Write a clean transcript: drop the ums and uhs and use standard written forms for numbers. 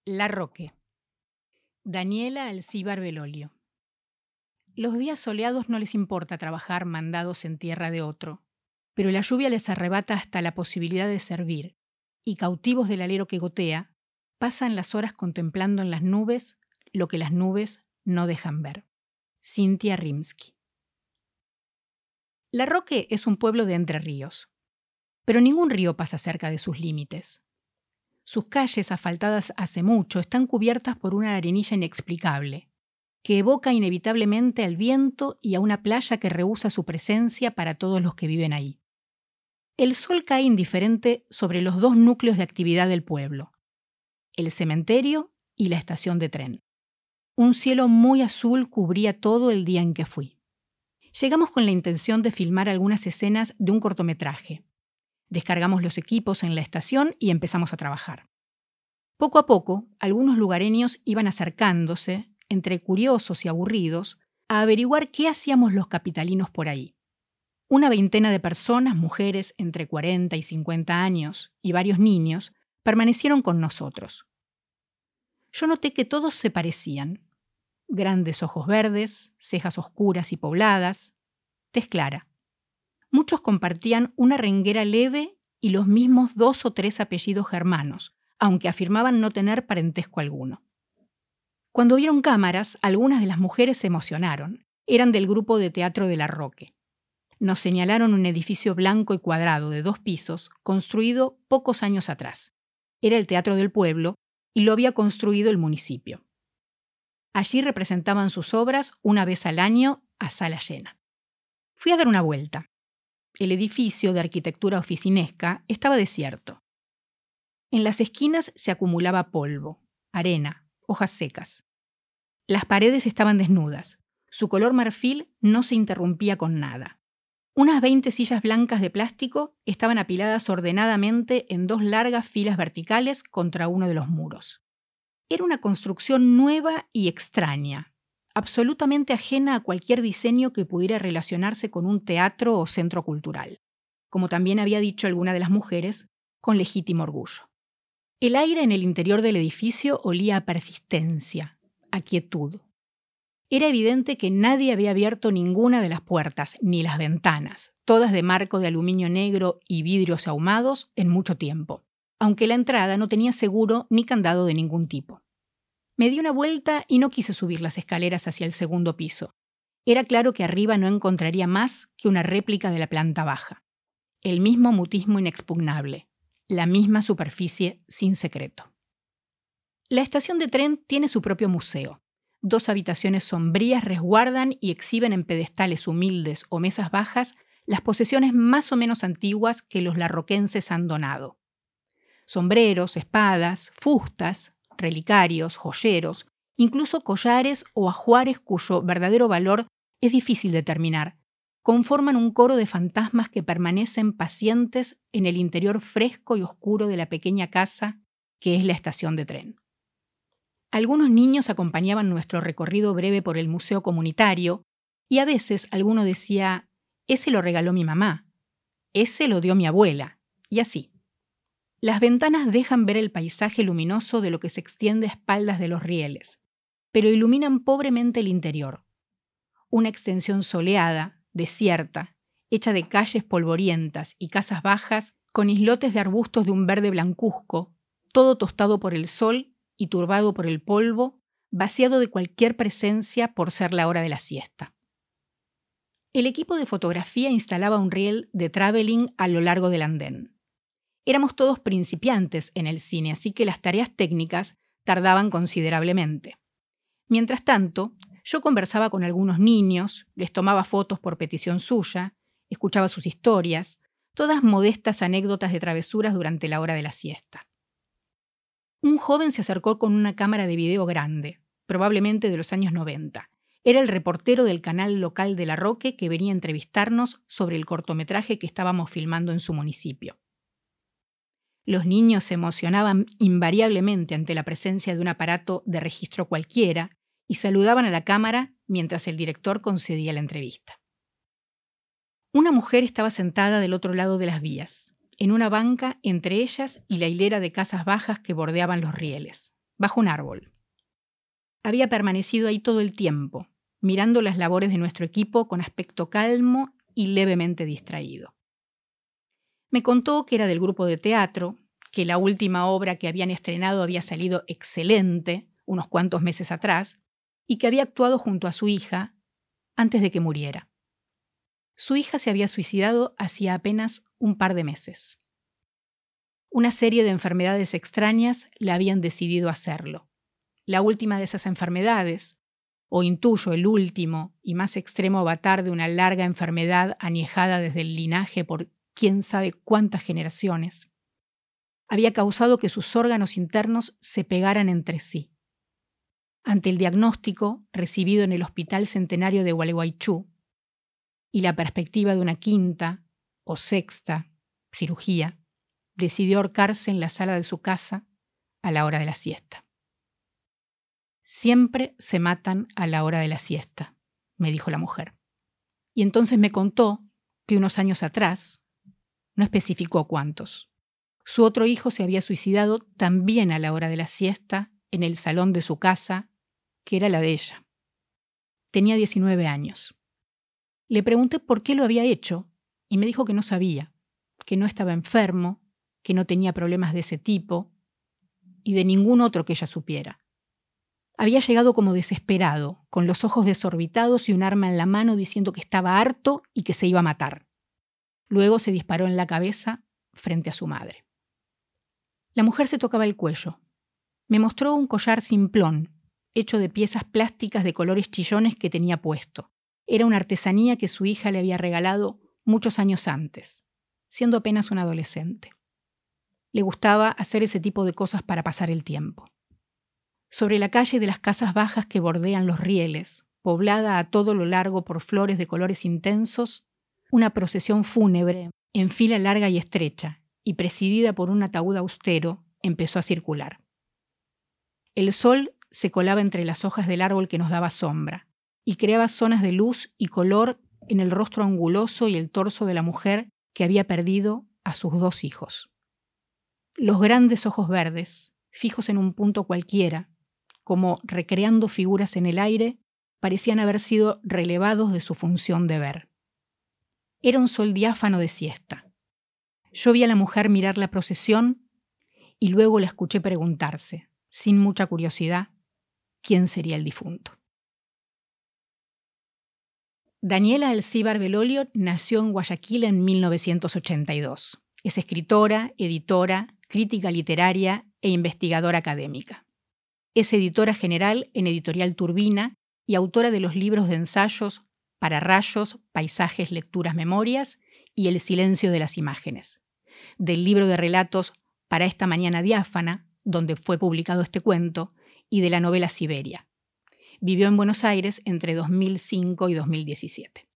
Larroque. Daniela Alcíbar Belolio. Los días soleados no les importa trabajar mandados en tierra de otro, pero la lluvia les arrebata hasta la posibilidad de servir, y cautivos del alero que gotea, pasan las horas contemplando en las nubes lo que las nubes no dejan ver. Cintia Rimsky. Larroque es un pueblo de Entre Ríos, pero ningún río pasa cerca de sus límites. Sus calles, asfaltadas hace mucho, están cubiertas por una arenilla inexplicable, que evoca inevitablemente al viento y a una playa que rehúsa su presencia para todos los que viven ahí. El sol cae indiferente sobre los dos núcleos de actividad del pueblo, el cementerio y la estación de tren. Un cielo muy azul cubría todo el día en que fui. Llegamos con la intención de filmar algunas escenas de un cortometraje. Descargamos los equipos en la estación y empezamos a trabajar. Poco a poco, algunos lugareños iban acercándose, entre curiosos y aburridos, a averiguar qué hacíamos los capitalinos por ahí. Una veintena de personas, mujeres entre 40 y 50 años, y varios niños, permanecieron con nosotros. Yo noté que todos se parecían. Grandes ojos verdes, cejas oscuras y pobladas, tez clara. Muchos compartían una renguera leve y los mismos 2 o 3 apellidos germanos, aunque afirmaban no tener parentesco alguno. Cuando vieron cámaras, algunas de las mujeres se emocionaron. Eran del grupo de teatro de Larroque. Nos señalaron un edificio blanco y cuadrado de 2 pisos, construido pocos años atrás. Era el teatro del pueblo y lo había construido el municipio. Allí representaban sus obras una vez al año a sala llena. Fui a dar una vuelta. El edificio, de arquitectura oficinesca, estaba desierto. En las esquinas se acumulaba polvo, arena, hojas secas. Las paredes estaban desnudas. Su color marfil no se interrumpía con nada. Unas 20 sillas blancas de plástico estaban apiladas ordenadamente en 2 largas filas verticales contra uno de los muros. Era una construcción nueva y extraña, absolutamente ajena a cualquier diseño que pudiera relacionarse con un teatro o centro cultural, como también había dicho alguna de las mujeres, con legítimo orgullo. El aire en el interior del edificio olía a persistencia, a quietud. Era evidente que nadie había abierto ninguna de las puertas, ni las ventanas, todas de marco de aluminio negro y vidrios ahumados, en mucho tiempo, aunque la entrada no tenía seguro ni candado de ningún tipo. Me di una vuelta y no quise subir las escaleras hacia el segundo piso. Era claro que arriba no encontraría más que una réplica de la planta baja. El mismo mutismo inexpugnable, la misma superficie sin secreto. La estación de tren tiene su propio museo. 2 habitaciones sombrías resguardan y exhiben en pedestales humildes o mesas bajas las posesiones más o menos antiguas que los larroquenses han donado. Sombreros, espadas, fustas, relicarios, joyeros, incluso collares o ajuares cuyo verdadero valor es difícil determinar, conforman un coro de fantasmas que permanecen pacientes en el interior fresco y oscuro de la pequeña casa que es la estación de tren. Algunos niños acompañaban nuestro recorrido breve por el museo comunitario y a veces alguno decía, ese lo regaló mi mamá, ese lo dio mi abuela, y así. Las ventanas dejan ver el paisaje luminoso de lo que se extiende a espaldas de los rieles, pero iluminan pobremente el interior. Una extensión soleada, desierta, hecha de calles polvorientas y casas bajas con islotes de arbustos de un verde blancuzco, todo tostado por el sol y turbado por el polvo, vaciado de cualquier presencia por ser la hora de la siesta. El equipo de fotografía instalaba un riel de traveling a lo largo del andén. Éramos todos principiantes en el cine, así que las tareas técnicas tardaban considerablemente. Mientras tanto, yo conversaba con algunos niños, les tomaba fotos por petición suya, escuchaba sus historias, todas modestas anécdotas de travesuras durante la hora de la siesta. Un joven se acercó con una cámara de video grande, probablemente de los años 90. Era el reportero del canal local de Larroque que venía a entrevistarnos sobre el cortometraje que estábamos filmando en su municipio. Los niños se emocionaban invariablemente ante la presencia de un aparato de registro cualquiera y saludaban a la cámara mientras el director concedía la entrevista. Una mujer estaba sentada del otro lado de las vías, en una banca entre ellas y la hilera de casas bajas que bordeaban los rieles. bajo un árbol. Había permanecido ahí todo el tiempo, mirando las labores de nuestro equipo con aspecto calmo y levemente distraído. Me contó que era del grupo de teatro, que la última obra que habían estrenado había salido excelente unos cuantos meses atrás y que había actuado junto a su hija antes de que muriera. Su hija se había suicidado hacía apenas un par de meses. Una serie de enfermedades extrañas le habían decidido hacerlo. La última de esas enfermedades, o intuyo el último y más extremo avatar de una larga enfermedad añejada desde el linaje por quién sabe cuántas generaciones, había causado que sus órganos internos se pegaran entre sí. Ante el diagnóstico recibido en el Hospital Centenario de Gualeguaychú y la perspectiva de una quinta o sexta cirugía, decidió ahorcarse en la sala de su casa a la hora de la siesta. Siempre se matan a la hora de la siesta, me dijo la mujer. Y entonces me contó que unos años atrás, no especificó cuántos, su otro hijo se había suicidado también a la hora de la siesta en el salón de su casa, que era la de ella. Tenía 19 años. Le pregunté por qué lo había hecho y me dijo que no sabía, que no estaba enfermo, que no tenía problemas de ese tipo y de ningún otro que ella supiera. Había llegado como desesperado, con los ojos desorbitados y un arma en la mano diciendo que estaba harto y que se iba a matar. Luego se disparó en la cabeza frente a su madre. La mujer se tocaba el cuello. Me mostró un collar simplón, hecho de piezas plásticas de colores chillones que tenía puesto. Era una artesanía que su hija le había regalado muchos años antes, siendo apenas un adolescente. Le gustaba hacer ese tipo de cosas para pasar el tiempo. Sobre la calle de las casas bajas que bordean los rieles, poblada a todo lo largo por flores de colores intensos, una procesión fúnebre, en fila larga y estrecha, y presidida por un ataúd austero, empezó a circular. El sol se colaba entre las hojas del árbol que nos daba sombra, y creaba zonas de luz y color en el rostro anguloso y el torso de la mujer que había perdido a sus 2 hijos. Los grandes ojos verdes, fijos en un punto cualquiera, como recreando figuras en el aire, parecían haber sido relevados de su función de ver. Era un sol diáfano de siesta. Yo vi a la mujer mirar la procesión y luego la escuché preguntarse, sin mucha curiosidad, quién sería el difunto. Daniela Alcíbar Belolio nació en Guayaquil en 1982. Es escritora, editora, crítica literaria e investigadora académica. Es editora general en Editorial Turbina y autora de los libros de ensayos Para rayos, paisajes, lecturas, memorias y El silencio de las imágenes, del libro de relatos Para esta mañana diáfana, donde fue publicado este cuento, y de la novela Siberia. Vivió en Buenos Aires entre 2005 y 2017.